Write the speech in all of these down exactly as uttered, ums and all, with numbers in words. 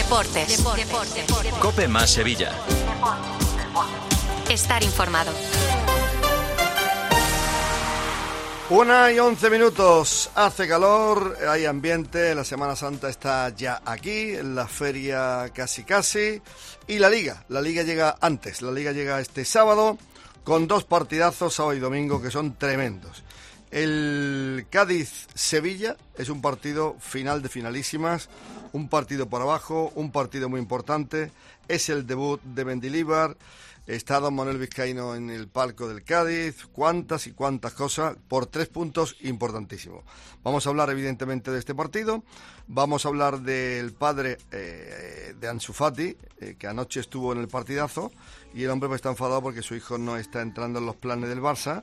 Deportes. Deportes. Deportes. COPE más Sevilla. Estar informado. Una y once minutos, hace calor, hay ambiente, la Semana Santa está ya aquí, la feria casi casi, y la Liga, la Liga llega antes, la Liga llega este sábado, con dos partidazos, sábado y domingo, que son tremendos. El Cádiz-Sevilla es un partido final de finalísimas, un partido por abajo, un partido muy importante, es el debut de Mendilibar. Está don Manuel Vizcaíno en el palco del Cádiz, cuántas y cuántas cosas, por tres puntos importantísimos. Vamos a hablar evidentemente de este partido, vamos a hablar del padre eh, de Ansu Fati, eh, que anoche estuvo en el partidazo, y el hombre pues está enfadado porque su hijo no está entrando en los planes del Barça,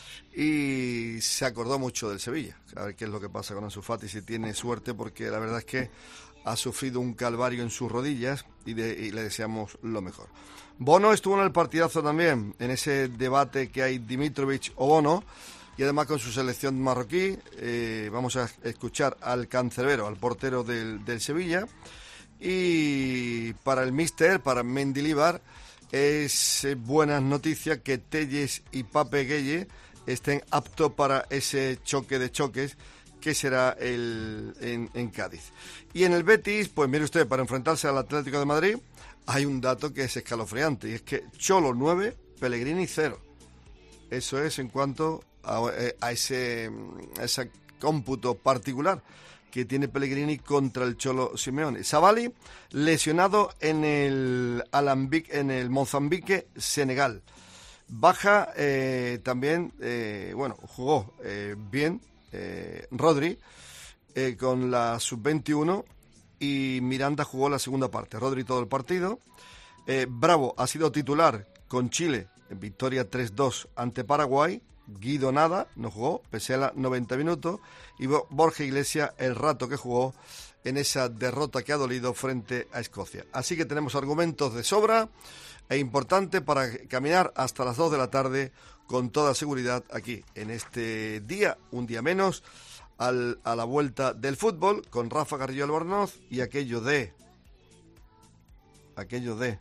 y se acordó mucho del Sevilla. A ver qué es lo que pasa con Ansu Fati, si tiene suerte, porque la verdad es que ha sufrido un calvario en sus rodillas, y, de, y le deseamos lo mejor. Bono estuvo en el partidazo también, en ese debate que hay Dimitrovic o Bono, y además con su selección marroquí. Eh, vamos a escuchar al cancerbero, al portero del, del Sevilla. Y para el míster, para Mendilibar, es eh, buenas noticias que Telles y Pape Gueye estén aptos para ese choque de choques que será el, en, en Cádiz. Y en el Betis, pues mire usted, para enfrentarse al Atlético de Madrid, hay un dato que es escalofriante, y es que Cholo nueve, Pellegrini cero. Eso es en cuanto a, a ese a ese cómputo particular que tiene Pellegrini contra el Cholo Simeone. Savali lesionado en el Alambique, en el Mozambique, Senegal. Baja eh, también, eh, bueno, jugó eh, bien eh, Rodri eh, con la sub veintiuno, y Miranda jugó la segunda parte. Rodri todo el partido. Eh, Bravo ha sido titular con Chile en victoria tres dos ante Paraguay. Guido nada, no jugó, pese a los noventa minutos. Y Borja Iglesias el rato que jugó en esa derrota que ha dolido frente a Escocia. Así que tenemos argumentos de sobra e importante para caminar hasta las dos de la tarde con toda seguridad aquí, en este día, un día menos, Al, a la vuelta del fútbol, con Rafa Garrillo Albornoz y aquello de aquello de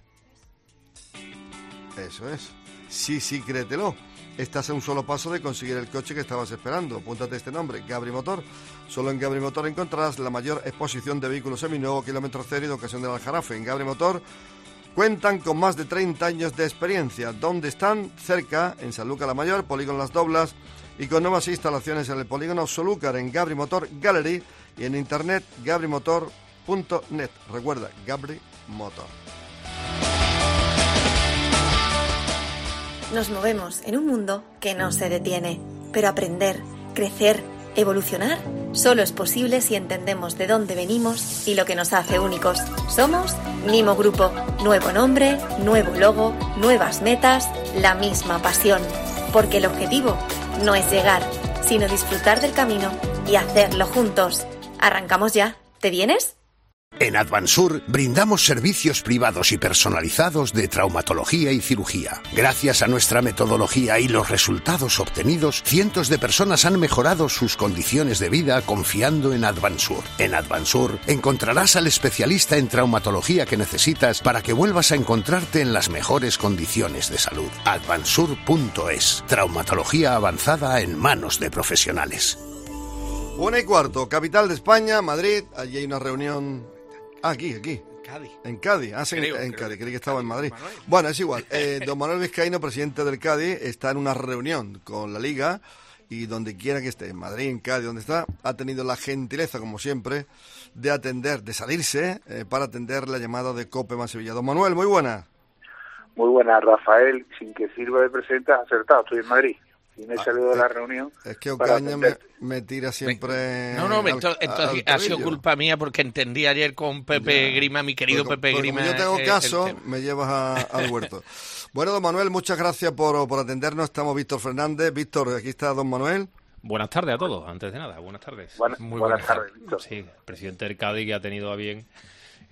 eso es, sí, sí, créetelo, estás a un solo paso de conseguir el coche que estabas esperando. Apúntate este nombre, Gabri Motor. Solo en Gabri Motor encontrarás la mayor exposición de vehículos seminuevos, kilómetro cero y de ocasión del Aljarafe. En Gabri Motor cuentan con más de treinta años de experiencia. ¿Dónde están? Cerca, en Sanlúcar la Mayor, Polígono Las Doblas, y con nuevas instalaciones en el polígono Solúcar, en Gabri Motor Gallery, y en internet gabri motor punto net. Recuerda, Gabri Motor. Nos movemos en un mundo que no se detiene, pero aprender, crecer, evolucionar, solo es posible si entendemos de dónde venimos y lo que nos hace únicos. Somos Nimo Grupo. Nuevo nombre, nuevo logo, nuevas metas, la misma pasión. Porque el objetivo no es llegar, sino disfrutar del camino y hacerlo juntos. ¿Arrancamos ya? ¿Te vienes? En Advansur brindamos servicios privados y personalizados de traumatología y cirugía. Gracias a nuestra metodología y los resultados obtenidos, cientos de personas han mejorado sus condiciones de vida confiando en Advansur. En Advansur encontrarás al especialista en traumatología que necesitas para que vuelvas a encontrarte en las mejores condiciones de salud. Advansur punto es. Traumatología avanzada en manos de profesionales. Una y cuarto, capital de España, Madrid. Allí hay una reunión. Ah, aquí, aquí. Cádiz. En Cádiz. Ah, sí, creo, en creo, Cádiz. Creí que estaba Cádiz, en Madrid. Manuel. Bueno, es igual. Eh, don Manuel Vizcaíno, presidente del Cádiz, está en una reunión con la Liga, y donde quiera que esté, en Madrid, en Cádiz, donde está, ha tenido la gentileza, como siempre, de atender, de salirse eh, para atender la llamada de COPE más Sevilla. Don Manuel, muy buena. Muy buena, Rafael. Sin que sirva de presente, has acertado. Estoy en Madrid. Y me he salido de la reunión. Es que Ocaña me, me tira siempre. No, no, al, entonces, entonces al ha sido culpa mía porque entendí ayer con Pepe ya. Grima, mi querido porque, Pepe Grima. Como yo tengo caso, eh, me llevas a, al huerto. Bueno, don Manuel, muchas gracias por, por atendernos. Estamos Víctor Fernández. Víctor, aquí está don Manuel. Buenas tardes a todos, antes de nada, buenas tardes. Buenas, Muy buenas, buenas tardes, Víctor. Sí, presidente del Cádiz, que ha tenido a bien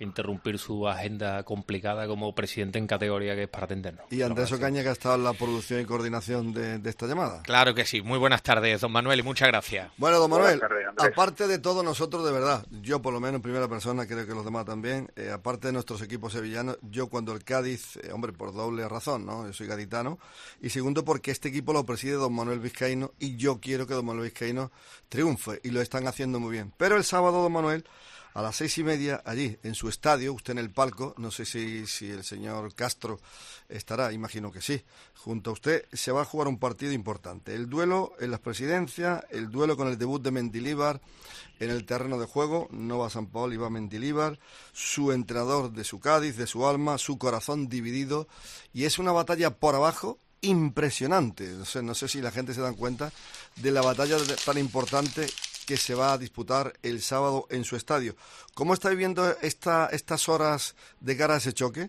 interrumpir su agenda complicada como presidente en categoría que es para atendernos. Y Andrés Ocaña, que ha estado en la producción y coordinación de, de esta llamada. Claro que sí. Muy buenas tardes, don Manuel, y muchas gracias. Bueno, don Manuel, tardes, aparte de todo, nosotros de verdad, yo por lo menos en primera persona, creo que los demás también, eh, aparte de nuestros equipos sevillanos, yo cuando el Cádiz, eh, hombre, por doble razón, ¿no? Yo soy gaditano, y segundo porque este equipo lo preside don Manuel Vizcaíno, y yo quiero que don Manuel Vizcaíno triunfe, y lo están haciendo muy bien. Pero el sábado, don Manuel, a las seis y media, allí, en su estadio, usted en el palco, no sé si, si el señor Castro estará, imagino que sí, junto a usted, se va a jugar un partido importante. El duelo en las presidencias, el duelo con el debut de Mendilíbar en el terreno de juego, no va San Paolo y va Mendilíbar, su entrenador de su Cádiz, de su alma, su corazón dividido, y es una batalla por abajo impresionante. No sé, no sé si la gente se da cuenta de la batalla tan importante que se va a disputar el sábado en su estadio. ¿Cómo está viviendo esta, estas horas de cara a ese choque?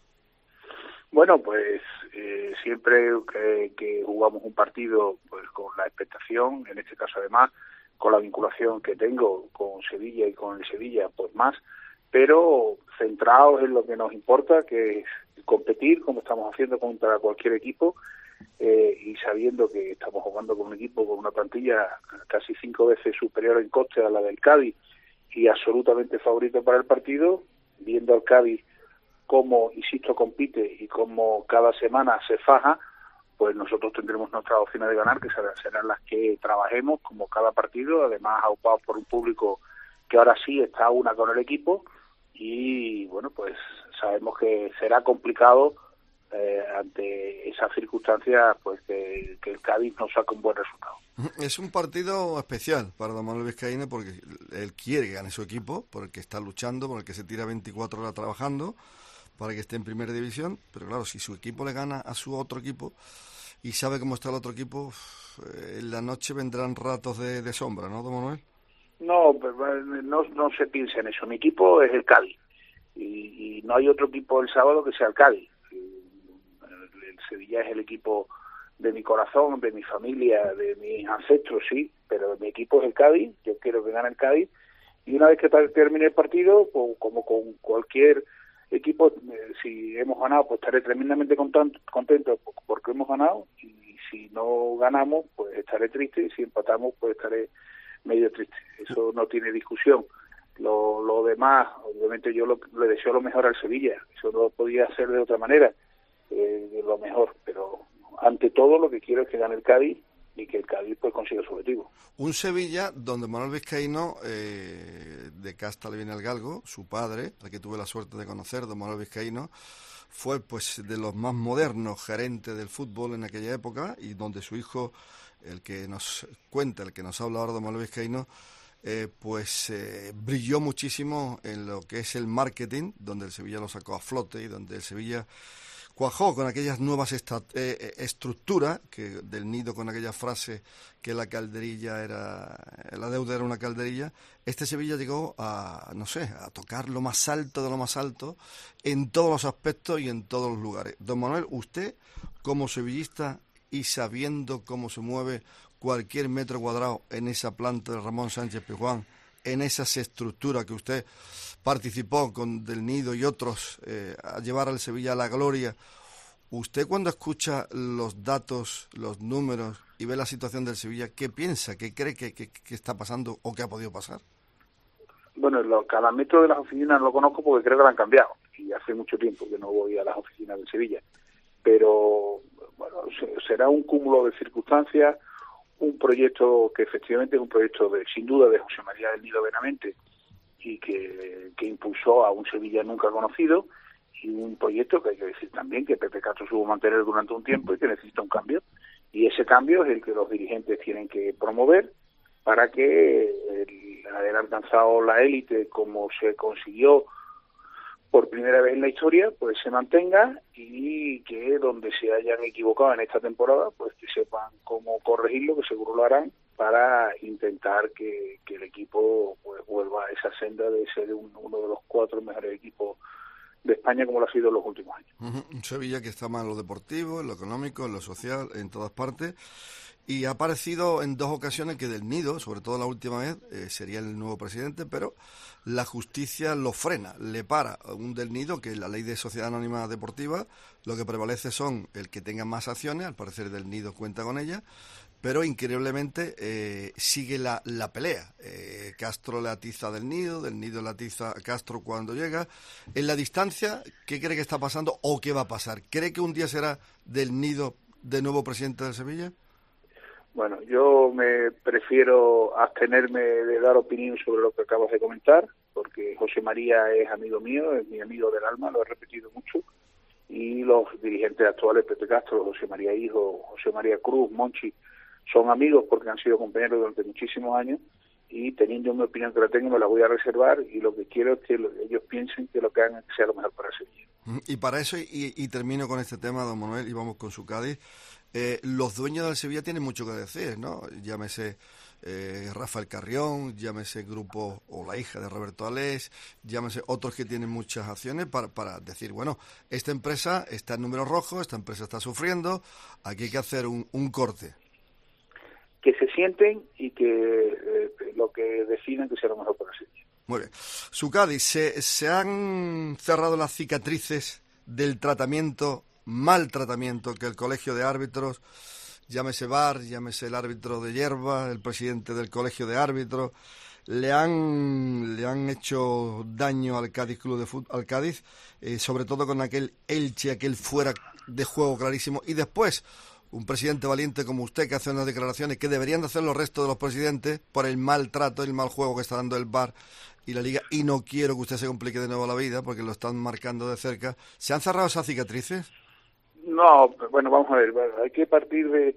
Bueno, pues eh, siempre que, que jugamos un partido, pues con la expectación, en este caso además, con la vinculación que tengo con Sevilla y con el Sevilla, pues más, pero centrados en lo que nos importa, que es competir, como estamos haciendo contra cualquier equipo, Eh, y sabiendo que estamos jugando con un equipo con una plantilla casi cinco veces superior en coste a la del Cádiz y absolutamente favorito para el partido, viendo al Cádiz cómo, insisto, compite y cómo cada semana se faja, pues nosotros tendremos nuestras opciones de ganar, que serán, serán las que trabajemos como cada partido, además aupados por un público que ahora sí está a una con el equipo, y bueno, pues sabemos que será complicado Eh, ante esas circunstancias, pues que, que el Cádiz no saque un buen resultado. Es un partido especial para don Manuel Vizcaíno porque él quiere que gane su equipo, porque está luchando, por el que se tira veinticuatro horas trabajando para que esté en primera división, pero claro, si su equipo le gana a su otro equipo y sabe cómo está el otro equipo, eh, en la noche vendrán ratos de, de sombra, ¿no, don Manuel? No, no, no se piensa en eso. Mi equipo es el Cádiz y, y no hay otro equipo el sábado que sea el Cádiz. Sevilla es el equipo de mi corazón, de mi familia, de mis ancestros, sí, pero mi equipo es el Cádiz, yo quiero que gane el Cádiz, y una vez que termine el partido, pues, como con cualquier equipo, eh, si hemos ganado, pues estaré tremendamente contento porque hemos ganado, y si no ganamos, pues estaré triste, y si empatamos, pues estaré medio triste. Eso no tiene discusión. Lo, lo demás, obviamente yo lo, le deseo lo mejor al Sevilla, eso no podía ser de otra manera. Eh, de lo mejor, pero ante todo lo que quiero es que gane el Cádiz y que el Cádiz pues consiga su objetivo. Un Sevilla donde Manuel Vizcaíno, eh, de casta le viene al galgo, su padre, al que tuve la suerte de conocer, don Manuel Vizcaíno, fue pues de los más modernos gerentes del fútbol en aquella época, y donde su hijo, el que nos cuenta, el que nos habla ahora, don Manuel Vizcaíno, eh, pues eh, brilló muchísimo en lo que es el marketing, donde el Sevilla lo sacó a flote y donde el Sevilla cuajó con aquellas nuevas esta, eh, estructuras, que del Nido con aquella frase que la calderilla era, la deuda era una calderilla. Este Sevilla llegó a, no sé, a tocar lo más alto de lo más alto en todos los aspectos y en todos los lugares. Don Manuel, usted como sevillista y sabiendo cómo se mueve cualquier metro cuadrado en esa planta de Ramón Sánchez Pizjuán, en esas estructuras que usted participó con Del Nido y otros eh, a llevar al Sevilla a la gloria, usted cuando escucha los datos, los números y ve la situación del Sevilla, ¿qué piensa? ¿Qué cree que, que, que está pasando o que ha podido pasar? Bueno, lo, cada metro de las oficinas lo conozco porque creo que lo han cambiado y hace mucho tiempo que no voy a las oficinas del Sevilla, pero bueno, será un cúmulo de circunstancias, un proyecto que efectivamente es un proyecto de, sin duda, de José María del Nido Benavente, y que, que impulsó a un Sevilla nunca conocido, y un proyecto que hay que decir también que Pepe Castro supo mantener durante un tiempo y que necesita un cambio, y ese cambio es el que los dirigentes tienen que promover para que el haber alcanzado la élite como se consiguió por primera vez en la historia, pues se mantenga, y que donde se hayan equivocado en esta temporada, pues que sepan cómo corregirlo, que seguro lo harán, para intentar que, que el equipo pues vuelva a esa senda de ser un, uno de los cuatro mejores equipos de España como lo ha sido en los últimos años. Uh-huh. Un Sevilla que está más en lo deportivo, en lo económico, en lo social, en todas partes. y ha parecido en dos ocasiones que Del Nido, sobre todo la última vez, eh, sería el nuevo presidente, pero la justicia lo frena, le para un Del Nido, que la ley de sociedad anónima deportiva, lo que prevalece son el que tenga más acciones, al parecer Del Nido cuenta con ella, pero increíblemente eh, sigue la, la pelea. Eh, Castro le atiza a Del Nido, Del Nido le atiza a Castro cuando llega. En la distancia, ¿qué cree que está pasando o qué va a pasar? ¿Cree que un día será Del Nido de nuevo presidente del Sevilla? Bueno, yo me prefiero abstenerme de dar opinión sobre lo que acabas de comentar, porque José María es amigo mío, es mi amigo del alma, lo he repetido mucho, y los dirigentes actuales, Pepe Castro, José María Hijo, José María Cruz, Monchi, son amigos porque han sido compañeros durante muchísimos años, y teniendo una opinión que la tengo me la voy a reservar, y lo que quiero es que ellos piensen que lo que hagan sea lo mejor para Sevilla. Y para eso, y, y termino con este tema, don Manuel, y vamos con su Cádiz, eh, los dueños del Sevilla tienen mucho que decir, ¿no? Llámese eh, Rafael Carrión, llámese Grupo o la hija de Roberto Alés, llámese otros que tienen muchas acciones para, para decir, bueno, esta empresa está en números rojos, esta empresa está sufriendo, aquí hay que hacer un, un corte. Que se sienten y que eh, lo que decidan que sea lo mejor para Sevilla. Muy bien. Su Cádiz, ¿se, se han cerrado las cicatrices del tratamiento, mal tratamiento que el colegio de árbitros, llámese V A R, llámese el árbitro de hierba, el presidente del colegio de árbitros, le han le han hecho daño al Cádiz Club de Fútbol, al Cádiz, eh, sobre todo con aquel Elche, aquel fuera de juego clarísimo, y después un presidente valiente como usted que hace unas declaraciones que deberían de hacer los restos de los presidentes por el mal trato, el mal juego que está dando el V A R y la Liga, y no quiero que usted se complique de nuevo la vida porque lo están marcando de cerca. ¿Se han cerrado esas cicatrices? No, bueno, vamos a ver, hay que partir de...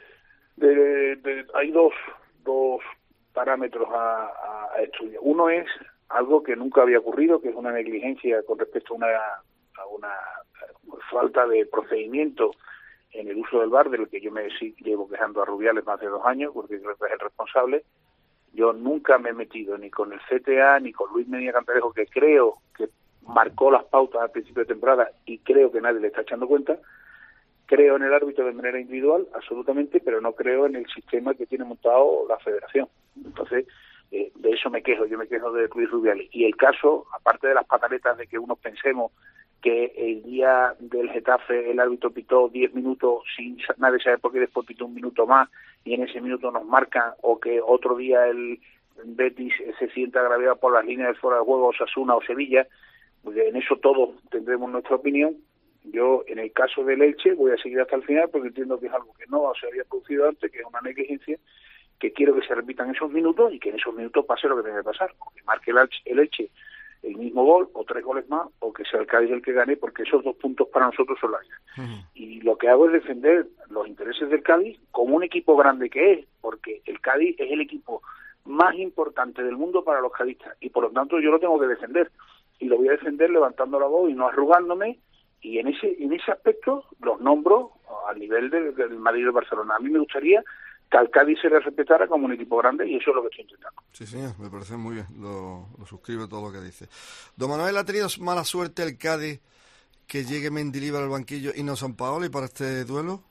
de, de hay dos, dos parámetros a, a estudiar. Uno es algo que nunca había ocurrido, que es una negligencia con respecto a una, a una falta de procedimiento en el uso del V A R, del que yo me sí, llevo quejando a Rubiales más de dos años, porque creo que es el responsable. Yo nunca me he metido ni con el C T A, ni con Luis Medina Cantarejo, que creo que marcó las pautas al principio de temporada y creo que nadie le está echando cuenta. Creo en el árbitro de manera individual, absolutamente, pero no creo en el sistema que tiene montado la federación. Entonces, eh, de eso me quejo, yo me quejo de Luis Rubiales. Y el caso, aparte de las pataletas de que unos pensemos que el día del Getafe el árbitro pitó diez minutos sin nadie saber por qué, después pitó un minuto más y en ese minuto nos marcan, o que otro día el Betis se sienta agraviado por las líneas de fuera de juego, Osasuna o Sevilla, porque en eso todos tendremos nuestra opinión. Yo, en el caso del Elche, voy a seguir hasta el final porque entiendo que es algo que no se había producido antes, que es una negligencia, que quiero que se repitan esos minutos y que en esos minutos pase lo que tenga que pasar, o que marque el Elche, el Elche el mismo gol o tres goles más, o que sea el Cádiz el que gane, porque esos dos puntos para nosotros son la vida. Uh-huh. Y lo que hago es defender los intereses del Cádiz como un equipo grande que es, porque el Cádiz es el equipo más importante del mundo para los cadistas, y por lo tanto yo lo tengo que defender, y lo voy a defender levantando la voz y no arrugándome, y en ese en ese aspecto los nombro al nivel del, del Madrid y del Barcelona. A mí me gustaría que al Cádiz se le respetara como un equipo grande, y eso es lo que estoy intentando. Sí, señor, me parece muy bien, lo, lo suscribo todo lo que dice. Don Manuel, ¿ha tenido mala suerte el Cádiz que llegue Mendilibar al banquillo y no Sampaoli para este duelo?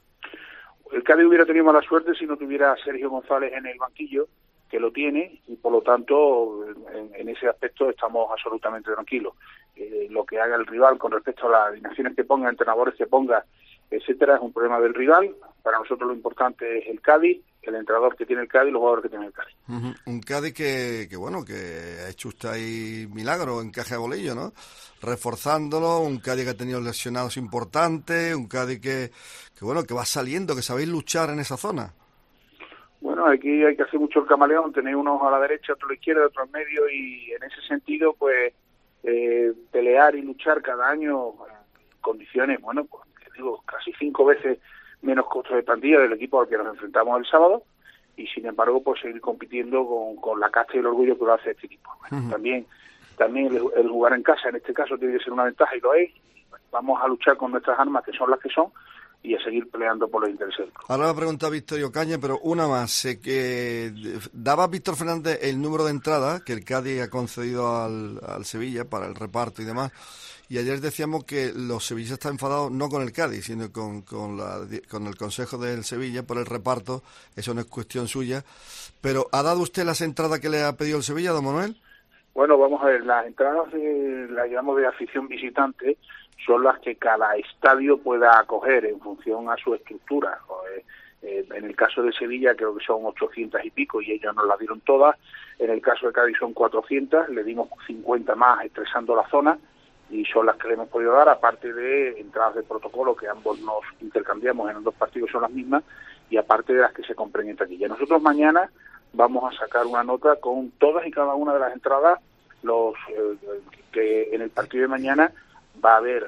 El Cádiz hubiera tenido mala suerte si no tuviera a Sergio González en el banquillo, que lo tiene, y por lo tanto en, en ese aspecto estamos absolutamente tranquilos. Eh, lo que haga el rival con respecto a las alineaciones que ponga, entrenadores que ponga, etcétera, es un problema del rival. Para nosotros lo importante es el Cádiz, el entrenador que tiene el Cádiz y los jugadores que tiene el Cádiz. Uh-huh. Un Cádiz que, que, bueno, que ha hecho usted ahí milagro en caja de bolillo, ¿no? Reforzándolo, un Cádiz que ha tenido lesionados importantes, un Cádiz que, que, bueno, que va saliendo, que sabéis luchar en esa zona. Bueno, aquí hay que hacer mucho el camaleón, tener unos a la derecha, otros a la izquierda, otros al medio, y en ese sentido, pues, eh, pelear y luchar cada año en condiciones, bueno, pues, digo, casi cinco veces menos costos de plantilla del equipo al que nos enfrentamos el sábado, y sin embargo pues seguir compitiendo con, con la casta y el orgullo que lo hace este equipo. Bueno, uh-huh. También también el, el jugar en casa en este caso tiene que ser una ventaja, y lo es. Vamos a luchar con nuestras armas, que son las que son, y a seguir peleando por los intereses del club. Ahora va a preguntar Víctor Ocaña, pero una más. Sé que daba Víctor Fernández el número de entradas que el Cádiz ha concedido al, al Sevilla para el reparto y demás. Y ayer decíamos que los sevillistas están enfadados no con el Cádiz, sino con, con, la, con el Consejo del Sevilla por el reparto. Eso no es cuestión suya. Pero ¿ha dado usted las entradas que le ha pedido el Sevilla, don Manuel? Bueno, vamos a ver, las entradas de, las llamamos de afición visitante, son las que cada estadio pueda acoger en función a su estructura. Eh, eh, en el caso de Sevilla creo que son ochocientas y pico y ellos nos las dieron todas. En el caso de Cádiz son cuatrocientas, le dimos cincuenta más estresando la zona y son las que le hemos podido dar, aparte de entradas de protocolo que ambos nos intercambiamos en los dos partidos, son las mismas, y aparte de las que se compren en taquilla. Nosotros mañana vamos a sacar una nota con todas y cada una de las entradas, los eh, que en el partido de mañana va a haber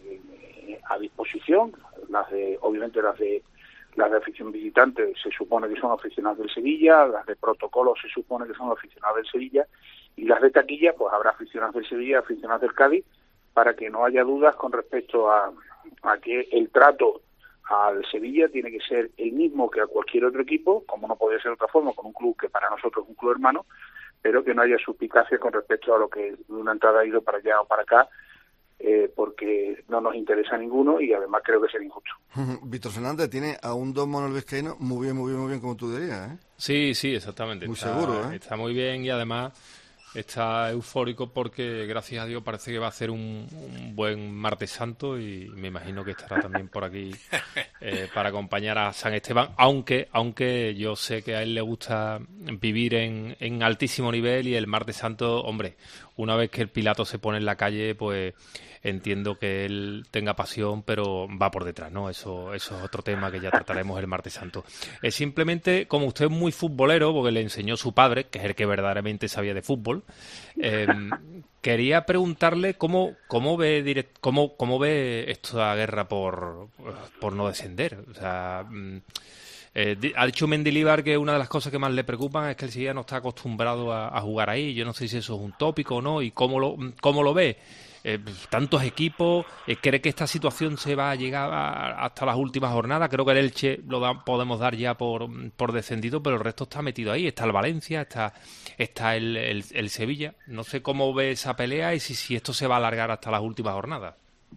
eh, a disposición, las de, obviamente las de las de afición visitante se supone que son aficionados del Sevilla, las de protocolo se supone que son aficionados del Sevilla, y las de taquilla pues habrá aficionados del Sevilla, aficionados del Cádiz, para que no haya dudas con respecto a, a que el trato al Sevilla tiene que ser el mismo que a cualquier otro equipo, como no podría ser de otra forma, con un club que para nosotros es un club hermano, pero que no haya suspicacia con respecto a lo que una entrada ha ido para allá o para acá, eh, porque no nos interesa a ninguno y además creo que sería injusto. Víctor Fernández tiene a un don Manuel Vizcaíno muy bien, muy bien, muy bien, como tú dirías, ¿eh? Sí, sí, exactamente. Muy está, seguro, ¿eh? Está muy bien y además está eufórico porque, gracias a Dios, parece que va a ser un, un buen Martes Santo y me imagino que estará también por aquí eh, para acompañar a San Esteban, aunque aunque yo sé que a él le gusta vivir en, en altísimo nivel y el Martes Santo, hombre, una vez que el Pilato se pone en la calle, pues entiendo que él tenga pasión, pero va por detrás, ¿no? Eso, eso es otro tema que ya trataremos el Martes Santo. Es simplemente, como usted es muy futbolero, porque le enseñó su padre, que es el que verdaderamente sabía de fútbol, eh, quería preguntarle cómo, cómo ve direct, cómo, cómo ve esta guerra por, por no descender. O sea, eh, ha dicho Mendilibar que una de las cosas que más le preocupan es que el Sevilla no está acostumbrado a, a jugar ahí. Yo no sé si eso es un tópico o no, y cómo lo, cómo lo ve. Eh, tantos equipos, eh, ¿cree que esta situación se va a llegar a, hasta las últimas jornadas? Creo que el Elche lo da, podemos dar ya por, por descendido, pero el resto está metido ahí. Está el Valencia, está, está el, el, el Sevilla. No sé cómo ve esa pelea y si, si esto se va a alargar hasta las últimas jornadas.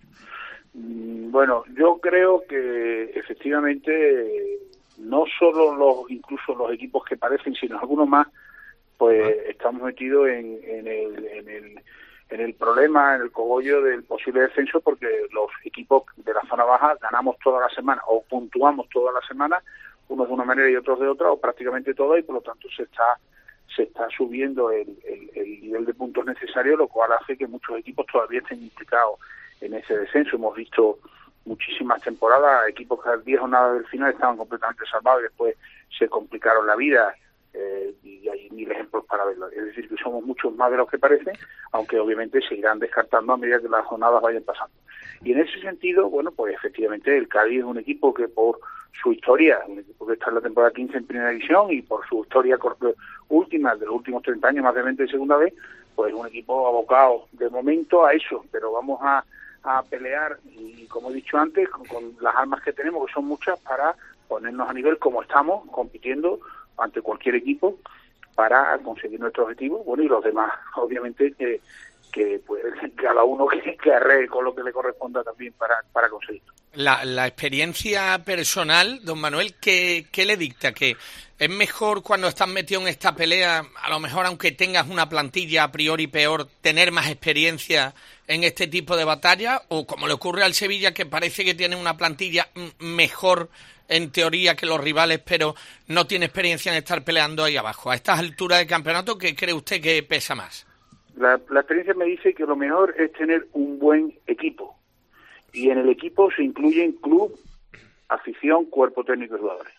Bueno, yo creo que efectivamente no solo los, incluso los equipos que parecen, sino algunos más, pues ah. estamos metidos en, en el... En el en el problema, en el cogollo del posible descenso, porque los equipos de la zona baja ganamos toda la semana o puntuamos toda la semana, unos de una manera y otros de otra, o prácticamente todas, y por lo tanto se está se está subiendo el, el, el nivel de puntos necesario, lo cual hace que muchos equipos todavía estén implicados en ese descenso. Hemos visto muchísimas temporadas, equipos que a diez jornadas del final estaban completamente salvados y después se complicaron la vida. Eh, y hay mil ejemplos para verlo. Es decir, que somos muchos más de los que parecen, aunque obviamente se irán descartando a medida que las jornadas vayan pasando. Y en ese sentido, bueno, pues efectivamente el Cádiz es un equipo que por su historia, un equipo que está en la temporada quince en primera división y por su historia última, de los últimos treinta años, más de veinte en segunda vez, pues es un equipo abocado de momento a eso, pero vamos a, a pelear, y como he dicho antes, con, con las armas que tenemos, que son muchas, para ponernos a nivel como estamos, compitiendo ante cualquier equipo para conseguir nuestro objetivo. Bueno, y los demás, obviamente, que, que pues cada uno que, que arree con lo que le corresponda también para, para conseguirlo. La, la experiencia personal, don Manuel, ¿qué, qué le dicta? ¿Que es mejor cuando estás metido en esta pelea, a lo mejor aunque tengas una plantilla a priori peor, tener más experiencia en este tipo de batalla? ¿O como le ocurre al Sevilla, que parece que tiene una plantilla mejor en teoría que los rivales, pero no tiene experiencia en estar peleando ahí abajo? A estas alturas de campeonato, ¿qué cree usted que pesa más? La, la experiencia me dice que lo mejor es tener un buen equipo. Y en el equipo se incluyen club, afición, cuerpo técnico y jugadores.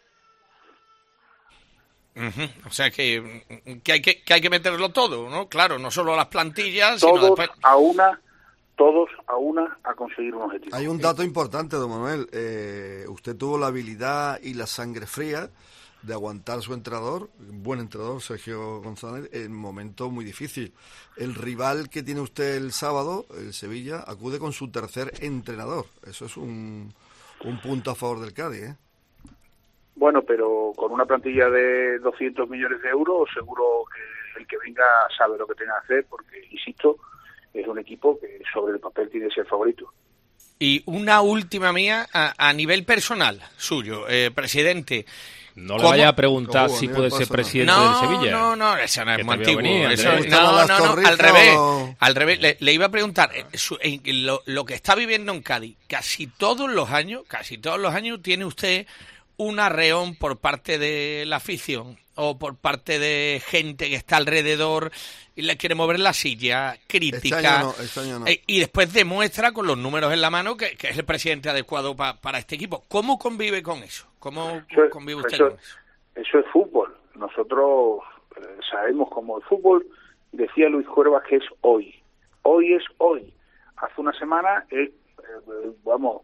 Uh-huh. O sea que, que, hay que, que hay que meterlo todo, ¿no? Claro, no solo las plantillas, todos sino después... a una... todos a una a conseguir un objetivo. Hay un dato importante, don Manuel. Eh, usted tuvo la habilidad y la sangre fría de aguantar su entrenador, buen entrenador, Sergio González, en un momento muy difícil. El rival que tiene usted el sábado, el Sevilla, acude con su tercer entrenador. Eso es un, Un punto a favor del Cádiz, ¿eh? Bueno, pero con una plantilla de doscientos millones de euros, seguro que el que venga sabe lo que tiene que hacer, porque, insisto, es un equipo que sobre el papel tiene que ser favorito. Y una última mía a, a nivel personal suyo, eh, presidente. No le vaya a preguntar ¿Cómo? si No puede pasa ser nada. presidente No, del Sevilla. no, no, eso no es Que muy te veo antiguo. venir, Eso- Andrés. no, ¿Gustaban las no, no, al torritas revés. o...? Al revés, le, le iba a preguntar, eh, su- eh, lo, lo que está viviendo en Cádiz, casi todos los años, casi todos los años tiene usted un arreón por parte de la afición o por parte de gente que está alrededor y le quiere mover la silla, crítica, Este año no, este año no. eh, y después demuestra con los números en la mano que, que es el presidente adecuado pa- para este equipo. ¿Cómo convive con eso? ¿Cómo Eso- convive usted eso- con eso? Eso es fútbol. Nosotros eh, sabemos cómo el fútbol, decía Luis Cuervas, que es hoy. Hoy es hoy. Hace una semana es, eh, vamos,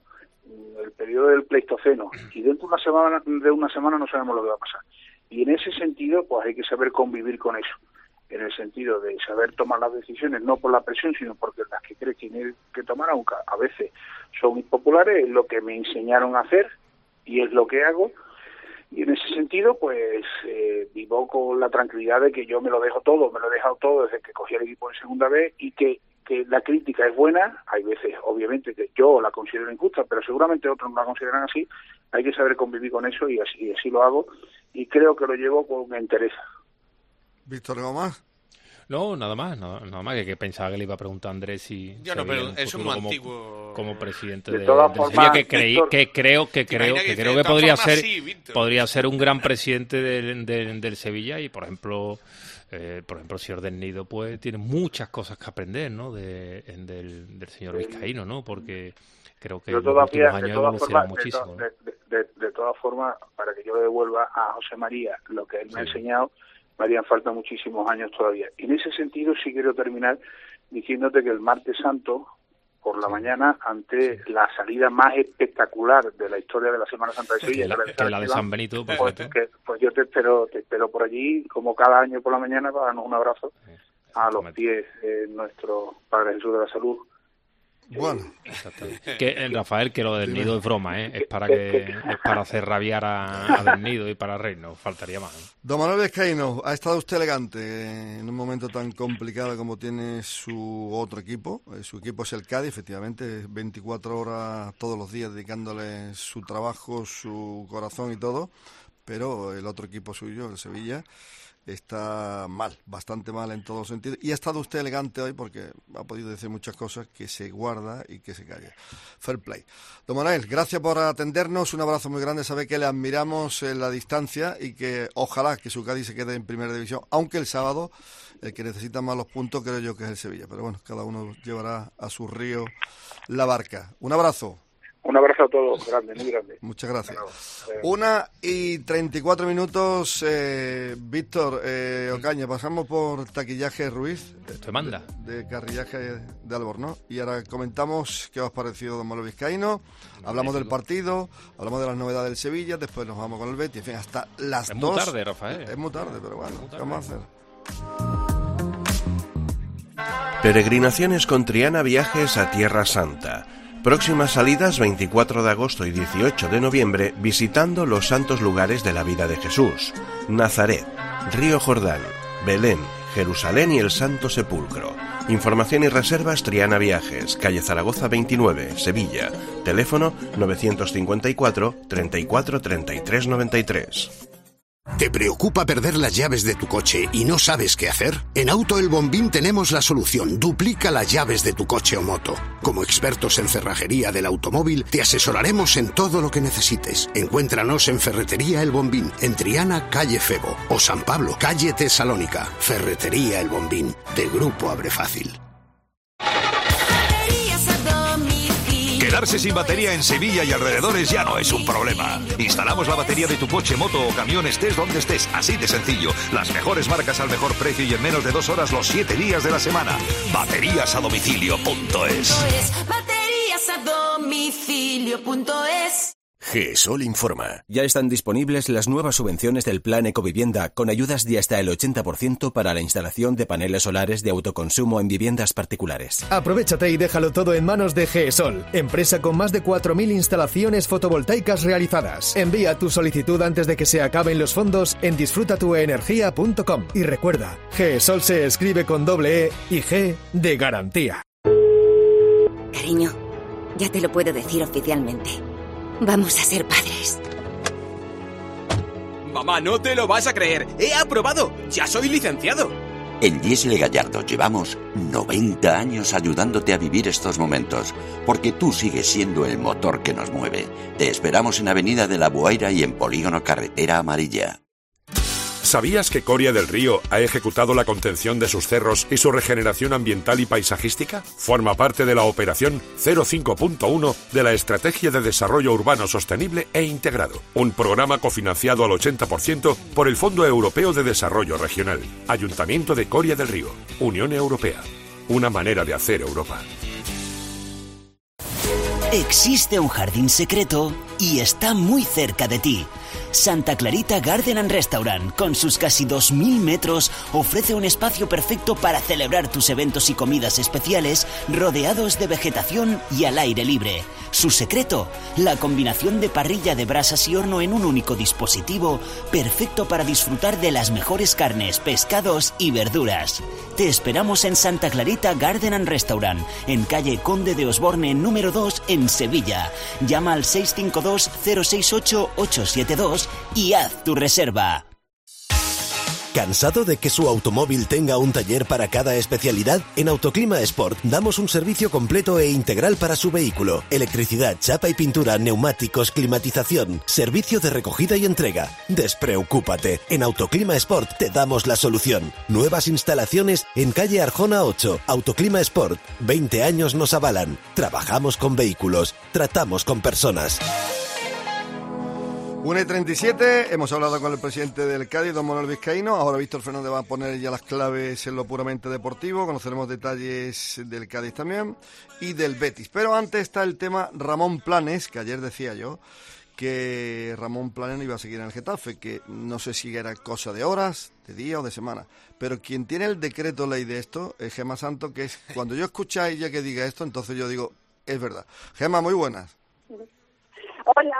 el periodo del Pleistoceno. Y dentro de una semana, de una semana no sabemos lo que va a pasar. Y en ese sentido, pues hay que saber convivir con eso. En el sentido de saber tomar las decisiones, no por la presión, sino porque las que crees que tiene que tomar, aunque a veces son impopulares, es lo que me enseñaron a hacer y es lo que hago. Y en ese sentido, pues eh, vivo con la tranquilidad de que yo me lo dejo todo, me lo he dejado todo desde que cogí el equipo en segunda vez y que, que la crítica es buena. Hay veces, obviamente, que yo la considero injusta, pero seguramente otros no la consideran así. Hay que saber convivir con eso y así, y así lo hago y creo que lo llevo con entereza. Víctor Gómez. No, nada más, nada, nada más que, que pensaba que le iba a preguntar a Andrés si Yo se no, veía pero en un eso es futuro muy como, antiguo. como presidente De de, todas del formas, Sevilla, que, creí, Víctor, que creo que ¿te creo imaginas que que creo de que todas podría formas ser sí, Víctor? podría ser un gran presidente del, del, del Sevilla y por ejemplo eh, por ejemplo el señor Del Nido pues tiene muchas cosas que aprender, ¿no? De, en del, del señor Vizcaíno, ¿no? Porque creo que Yo en los todavía, últimos años de ha todas evolucionado formas, de, muchísimo. to- ¿no? de, de, de, de todas formas, para que yo le devuelva a José María lo que él me ha Sí. enseñado, me harían falta muchísimos años todavía. Y en ese sentido sí quiero terminar diciéndote que el martes santo, por la Sí. mañana, ante sí. la salida más espectacular de la historia de la Semana Santa de Que Sevilla, la, que que la de San Benito, por pues, supuesto. que, pues yo te espero, te espero por allí, como cada año por la mañana, para darnos un abrazo a los Exactamente. pies de nuestro Padre Jesús de la Salud. Bueno, Exactamente. Que, eh, Rafael, que lo del Dime. Nido es broma, ¿eh? Es para que es para hacer rabiar a, a Del Nido y para Reino, faltaría más. ¿eh? don Manuel Vizcaíno, ha estado usted elegante en un momento tan complicado como tiene su otro equipo. Eh, Su equipo es el Cádiz, efectivamente, veinticuatro horas todos los días dedicándole su trabajo, su corazón y todo, pero el otro equipo suyo, el Sevilla, está mal, bastante mal en todos los sentidos. Y ha estado usted elegante hoy porque ha podido decir muchas cosas que se guarda y que se calla. Fair play. Don Manuel, gracias por atendernos. Un abrazo muy grande. Sabe que le admiramos en la distancia y que ojalá que su Cádiz se quede en primera división. Aunque el sábado el que necesita más los puntos creo yo que es el Sevilla. Pero bueno, cada uno llevará a su río la barca. Un abrazo. Un abrazo a todos, grande, muy grande. Muchas gracias. Eh, Una y treinta y cuatro minutos, eh, Víctor eh, Ocaña, pasamos por Taquillaje Ruiz, Te manda. de, de Carrillaje de Albornoz, y ahora comentamos qué os ha parecido don Manuel Vizcaíno, hablamos del partido, hablamos de las novedades del Sevilla, después nos vamos con el Betis, en fin, hasta las Es dos. muy tarde, Rafael. Es muy tarde, pero bueno, ¿qué vamos a hacer? Peregrinaciones con Triana Viajes a Tierra Santa. Próximas salidas veinticuatro de agosto y dieciocho de noviembre visitando los santos lugares de la vida de Jesús. Nazaret, Río Jordán, Belén, Jerusalén y el Santo Sepulcro. Información y reservas Triana Viajes, calle Zaragoza veintinueve, Sevilla. Teléfono novecientos cincuenta y cuatro, treinta y cuatro, treinta y tres, noventa y tres. ¿Te preocupa perder las llaves de tu coche y no sabes qué hacer? En Auto El Bombín tenemos la solución. Duplica las llaves de tu coche o moto. Como expertos en cerrajería del automóvil, te asesoraremos en todo lo que necesites. Encuéntranos en Ferretería El Bombín, en Triana, calle Febo, o San Pablo, calle Tesalónica. Ferretería El Bombín, de Grupo Abre Fácil. Quedarse sin batería en Sevilla y alrededores ya no es un problema. Instalamos la batería de tu coche, moto o camión, estés donde estés, así de sencillo. Las mejores marcas al mejor precio y en menos de dos horas los siete días de la semana. Baterías a domicilio punto es. Baterías a domicilio punto es. GESOL informa. Ya están disponibles las nuevas subvenciones del Plan Ecovivienda con ayudas de hasta el ochenta por ciento para la instalación de paneles solares de autoconsumo en viviendas particulares. Aprovéchate y déjalo todo en manos de GESOL, empresa con más de cuatro mil instalaciones fotovoltaicas realizadas. Envía tu solicitud antes de que se acaben los fondos en disfruta tu energía punto com. Y recuerda, GESOL se escribe con doble E y G de garantía. Cariño, ya te lo puedo decir oficialmente. Vamos a ser padres. Mamá, no te lo vas a creer. ¡He aprobado! ¡Ya soy licenciado! En Diesel Gallardo llevamos noventa años ayudándote a vivir estos momentos, porque tú sigues siendo el motor que nos mueve. Te esperamos en Avenida de la Buaira y en Polígono Carretera Amarilla. ¿Sabías que Coria del Río ha ejecutado la contención de sus cerros y su regeneración ambiental y paisajística? Forma parte de la operación cero cinco punto uno de la Estrategia de Desarrollo Urbano Sostenible e Integrado, un programa cofinanciado al ochenta por ciento por el Fondo Europeo de Desarrollo Regional. Ayuntamiento de Coria del Río, Unión Europea. Una manera de hacer Europa. Existe un jardín secreto y está muy cerca de ti. Santa Clarita Garden and Restaurant, con sus casi dos mil metros, ofrece un espacio perfecto para celebrar tus eventos y comidas especiales rodeados de vegetación y al aire libre. Su secreto, la combinación de parrilla de brasas y horno en un único dispositivo, perfecto para disfrutar de las mejores carnes, pescados y verduras. Te esperamos en Santa Clarita Garden and Restaurant, en calle Conde de Osborne número dos, en Sevilla. Llama al seis cinco dos cero seis ocho ocho siete dos y haz tu reserva. ¿Cansado de que su automóvil tenga un taller para cada especialidad? En Autoclima Sport damos un servicio completo e integral para su vehículo. Electricidad, chapa y pintura, neumáticos, climatización, servicio de recogida y entrega. Despreocúpate, en Autoclima Sport te damos la solución. Nuevas instalaciones en calle Arjona ocho. Autoclima Sport, veinte años nos avalan. Trabajamos con vehículos, tratamos con personas. una y treinta y siete, hemos hablado con el presidente del Cádiz, don Manuel Vizcaíno. Ahora Víctor Fernández va a poner ya las claves en lo puramente deportivo. Conoceremos detalles del Cádiz también y del Betis. Pero antes está el tema Ramón Planes, que ayer decía yo que Ramón Planes no iba a seguir en el Getafe, que no sé si era cosa de horas, de día o de semana. Pero quien tiene el decreto ley de esto es Gemma Santos, que es cuando yo escucho a ella que diga esto, entonces yo digo, es verdad. Gemma, muy buenas. Hola.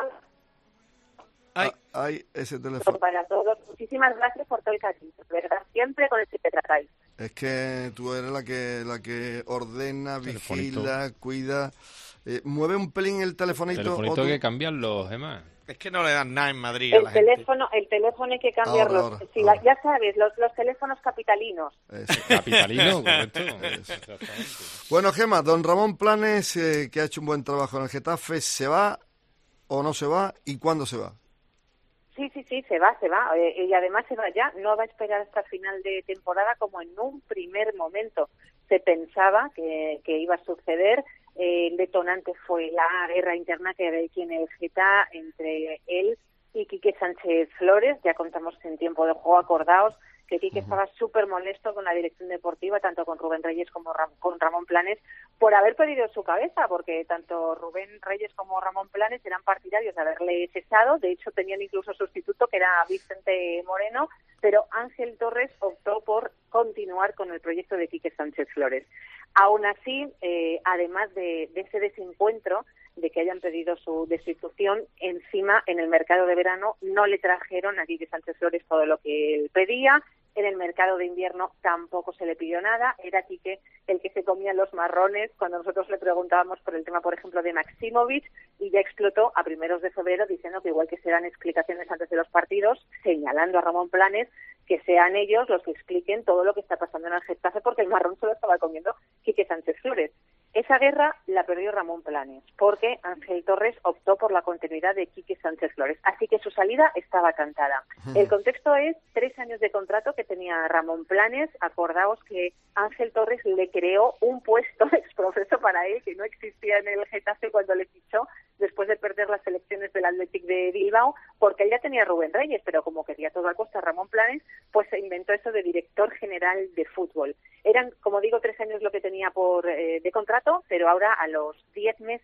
Ay. Ah, ay, ese teléfono. Para todos, muchísimas gracias por todo el cariño, ¿verdad? Siempre con el que te tratáis. Es que tú eres la que la que ordena, vigila, cuida. Eh, mueve un pelín el telefonito. El telefonito hay que cambiarlo, Gemma. Es que no le dan nada en Madrid el a la teléfono, gente. El teléfono hay que cambiarlo. Ahora, ahora, si ahora. La, ya sabes, los, los teléfonos capitalinos. Eso. Capitalino, correcto. Eso, bueno, Gemma, don Ramón Planes, eh, que ha hecho un buen trabajo en el Getafe, ¿se va o no se va? ¿Y cuándo se va? Sí, sí, sí, se va, se va. Eh, y además se va ya. No va a esperar hasta final de temporada como en un primer momento se pensaba que, que iba a suceder. Eh, el detonante fue la guerra interna que hay aquí en el Geta entre él y Quique Sánchez Flores. Ya contamos en tiempo de juego, acordaos que Quique estaba súper molesto con la dirección deportiva, tanto con Rubén Reyes como Ram- con Ramón Planes, por haber pedido su cabeza, porque tanto Rubén Reyes como Ramón Planes eran partidarios de haberle cesado. De hecho, tenían incluso sustituto, que era Vicente Moreno, pero Ángel Torres optó por continuar con el proyecto de Quique Sánchez Flores. Aún así, eh, además de, de ese desencuentro, de que hayan pedido su destitución, encima en el mercado de verano no le trajeron a Quique Sánchez Flores todo lo que él pedía. En el mercado de invierno tampoco se le pidió nada. Era Quique el que se comía los marrones cuando nosotros le preguntábamos por el tema, por ejemplo, de Maximovic, y ya explotó a primeros de febrero diciendo que igual que se dan explicaciones antes de los partidos, señalando a Ramón Planes, que sean ellos los que expliquen todo lo que está pasando en el Getafe, porque el marrón se lo estaba comiendo Quique Sánchez Flores. Esa guerra la perdió Ramón Planes, porque Ángel Torres optó por la continuidad de Quique Sánchez Flores, así que su salida estaba cantada. El contexto es tres años de contrato que tenía Ramón Planes. Acordaos que Ángel Torres le creó un puesto exprofeso para él que no existía en el Getafe cuando le fichó, después de perder las elecciones del Athletic de Bilbao, porque él ya tenía a Rubén Reyes, pero como quería a toda costa Ramón Planes, pues se inventó eso de director general de fútbol. Eran, como digo, tres años lo que tenía por eh, de contrato, pero ahora a los diez meses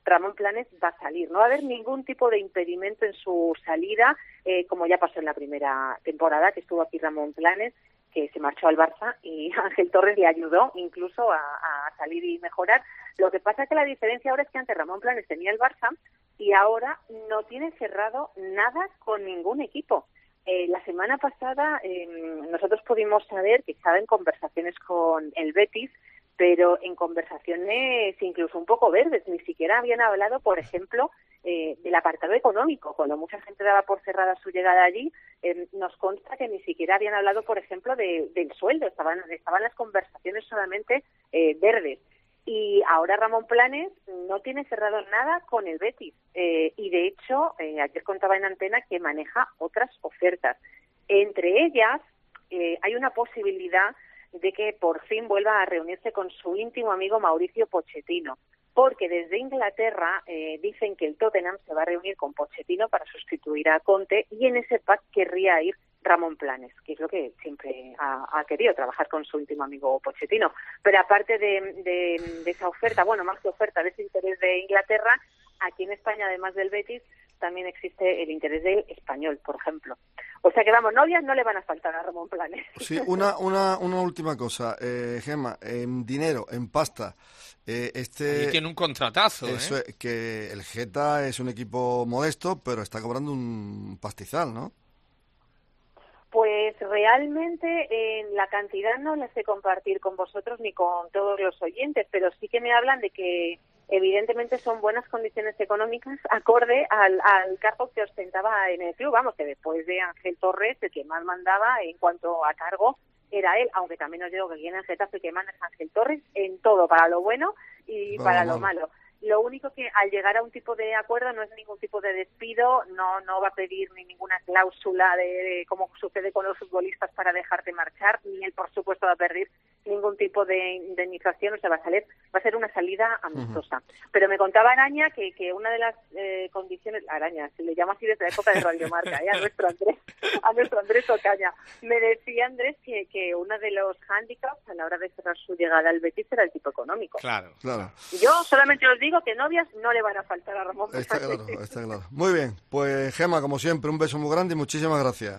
Ramón Planes va a salir. No va a haber ningún tipo de impedimento en su salida, eh, como ya pasó en la primera temporada, que estuvo aquí Ramón Planes, que se marchó al Barça y Ángel Torres le ayudó incluso a, a salir y mejorar. Lo que pasa es que la diferencia ahora es que antes Ramón Planes tenía el Barça y ahora no tiene cerrado nada con ningún equipo. Eh, la semana pasada eh, nosotros pudimos saber que estaba en conversaciones con el Betis, pero en conversaciones incluso un poco verdes. Ni siquiera habían hablado, por ejemplo, eh, del apartado económico. Cuando mucha gente daba por cerrada su llegada allí, eh, nos consta que ni siquiera habían hablado, por ejemplo, de, del sueldo. Estaban, estaban las conversaciones solamente eh, verdes. Y ahora Ramón Planes no tiene cerrado nada con el Betis. Eh, y de hecho, eh, ayer contaba en antena que maneja otras ofertas. Entre ellas, eh, hay una posibilidad de que por fin vuelva a reunirse con su íntimo amigo Mauricio Pochettino, porque desde Inglaterra eh, dicen que el Tottenham se va a reunir con Pochettino para sustituir a Conte, y en ese pack querría ir Ramón Planes, que es lo que siempre ha, ha querido, trabajar con su íntimo amigo Pochettino. Pero aparte de, de, de esa oferta, bueno, más que oferta, de ese interés de Inglaterra, aquí en España, además del Betis, también existe el interés del Español, por ejemplo. O sea que, vamos, novias no le van a faltar a Ramón Planes. Sí, una, una, una última cosa, eh, Gemma, en dinero, en pasta. Eh, este Ahí tiene un contratazo, eso ¿eh? Es, que el Geta es un equipo modesto, pero está cobrando un pastizal, ¿no? Pues realmente eh, la cantidad no la sé compartir con vosotros ni con todos los oyentes, pero sí que me hablan de que evidentemente son buenas condiciones económicas acorde al, al cargo que ostentaba en el club. Vamos, que después de Ángel Torres, el que más mandaba en cuanto a cargo era él, aunque también os digo que aquí en el Getafe el que manda es Ángel Torres en todo, para lo bueno y Vamos, para lo vamos. malo. Lo único que al llegar a un tipo de acuerdo no es ningún tipo de despido, no no va a pedir ni ninguna cláusula de, de como sucede con los futbolistas para dejarte marchar, ni él por supuesto va a pedir ningún tipo de indemnización, o sea, va a salir, va a ser una salida amistosa. Uh-huh. Pero me contaba Araña que, que una de las eh, condiciones, Araña, se le llama así desde la época de Radio Marca, ¿eh? a nuestro Andrés, a nuestro Andrés Ocaña, me decía Andrés que, que uno de los hándicaps a la hora de cerrar su llegada al Betis era el tipo económico. Claro, claro. Yo solamente os digo que novias no le van a faltar a Ramón. Está claro, está claro. Muy bien, pues Gemma, como siempre, un beso muy grande y muchísimas gracias.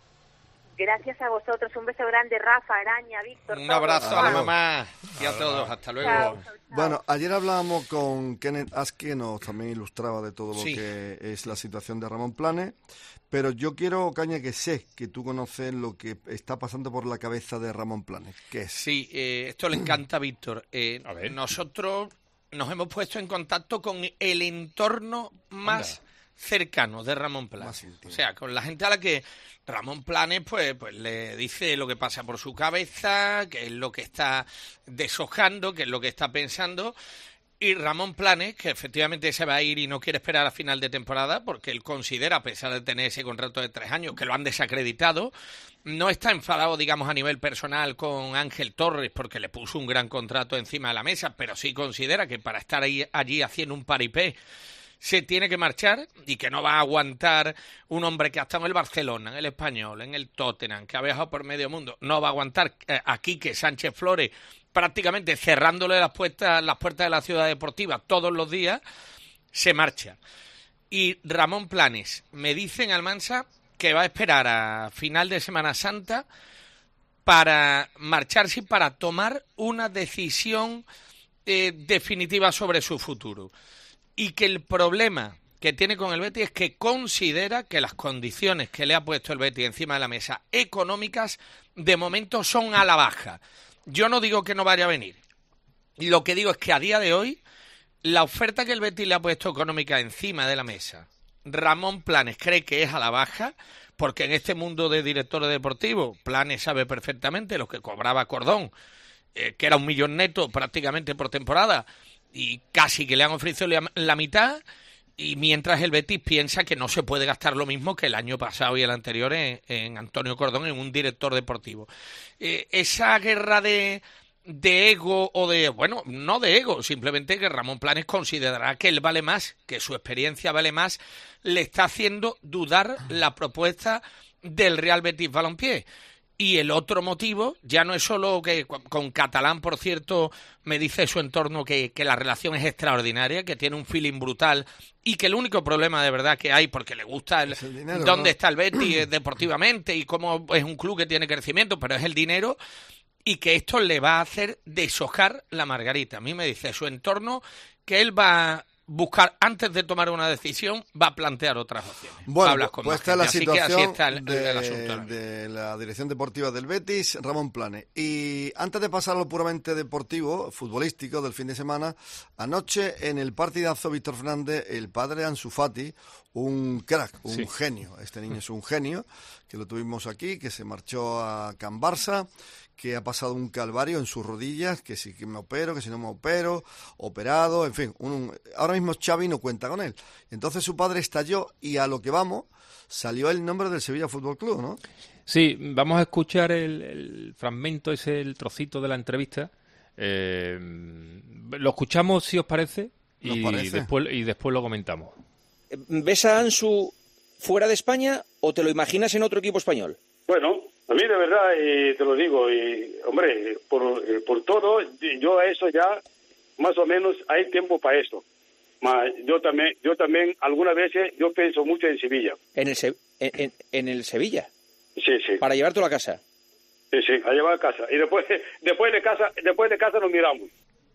Gracias a vosotros, un beso grande, Rafa, Araña, Víctor. Un abrazo todos. A la Adiós. mamá y a todos, hasta luego. Chao, chao, chao. Bueno, ayer hablábamos con Kenneth Aske, que nos también ilustraba de todo lo Sí. que es la situación de Ramón Planes, pero yo quiero, Caña, que sé que tú conoces lo que está pasando por la cabeza de Ramón Planes. ¿Qué es? Sí, eh, esto le encanta a Víctor. Eh, a ver. Nosotros nos hemos puesto en contacto con el entorno más Anda. cercano de Ramón Planes. O sea, con la gente a la que Ramón Planes pues, pues le dice lo que pasa por su cabeza, qué es lo que está deshojando, qué es lo que está pensando. Y Ramón Planes, que efectivamente se va a ir y no quiere esperar a final de temporada, porque él considera, a pesar de tener ese contrato de tres años, que lo han desacreditado, no está enfadado, digamos, a nivel personal con Ángel Torres, porque le puso un gran contrato encima de la mesa, pero sí considera que para estar ahí, allí haciendo un paripé se tiene que marchar y que no va a aguantar un hombre que ha estado en el Barcelona, en el Español, en el Tottenham, que ha viajado por medio mundo. No va a aguantar eh, aquí que Sánchez Flores prácticamente cerrándole las puertas, las puertas de la ciudad deportiva todos los días, se marcha. Y Ramón Planes, me dicen Almansa que va a esperar a final de Semana Santa para marcharse y para tomar una decisión eh, definitiva sobre su futuro. Y que el problema que tiene con el Betis es que considera que las condiciones que le ha puesto el Betis encima de la mesa económicas de momento son a la baja. Yo no digo que no vaya a venir. Lo que digo es que a día de hoy la oferta que el Betis le ha puesto económica encima de la mesa, Ramón Planes cree que es a la baja, porque en este mundo de directores deportivos Planes sabe perfectamente lo que cobraba Cordón, eh, que era un millón neto prácticamente por temporada, y casi que le han ofrecido la, la mitad, y mientras el Betis piensa que no se puede gastar lo mismo que el año pasado y el anterior en, en Antonio Cordón, en un director deportivo. Eh, esa guerra de, de ego o de... Bueno, no de ego, simplemente que Ramón Planes considerará que él vale más, que su experiencia vale más, le está haciendo dudar la propuesta del Real Betis Balompié. Y el otro motivo ya no es solo que con Catalán, por cierto, me dice su entorno que, que la relación es extraordinaria, que tiene un feeling brutal y que el único problema de verdad que hay, porque le gusta el, el dinero, dónde ¿no? está el Betis deportivamente y cómo es un club que tiene crecimiento, pero es el dinero, y que esto le va a hacer deshojar la margarita. A mí me dice su entorno que él va a buscar, antes de tomar una decisión, va a plantear otras opciones. Bueno, con pues está es la situación está el, de, el asunto, de la dirección deportiva del Betis, Ramón Plane. Y antes de pasar a lo puramente deportivo, futbolístico del fin de semana, anoche en el partidazo Víctor Fernández, el padre de Ansu Fati, un crack, un sí. genio. Este niño es un genio, que lo tuvimos aquí, que se marchó a Can Barça, que ha pasado un calvario en sus rodillas, que si que me opero, que si no me opero, operado, en fin. Un, un, ahora mismo Xavi no cuenta con él. Entonces su padre estalló y a lo que vamos salió el nombre del Sevilla Fútbol Club, ¿no? Sí, vamos a escuchar el, el fragmento, ese el trocito de la entrevista. Eh, lo escuchamos, si os parece, y, parece. Después, y después lo comentamos. ¿Ves a Ansu fuera de España o te lo imaginas en otro equipo español? Bueno, a mí de verdad, y te lo digo, y hombre, por, por todo, yo a eso ya, más o menos, hay tiempo para esto. Ma, yo también, yo también, algunas veces, yo pienso mucho en Sevilla. ¿En el, Se- en, en el Sevilla? Sí, sí. ¿Para llevártelo a casa? Sí, sí, a llevar a casa. Y después, después de casa, después de casa nos miramos.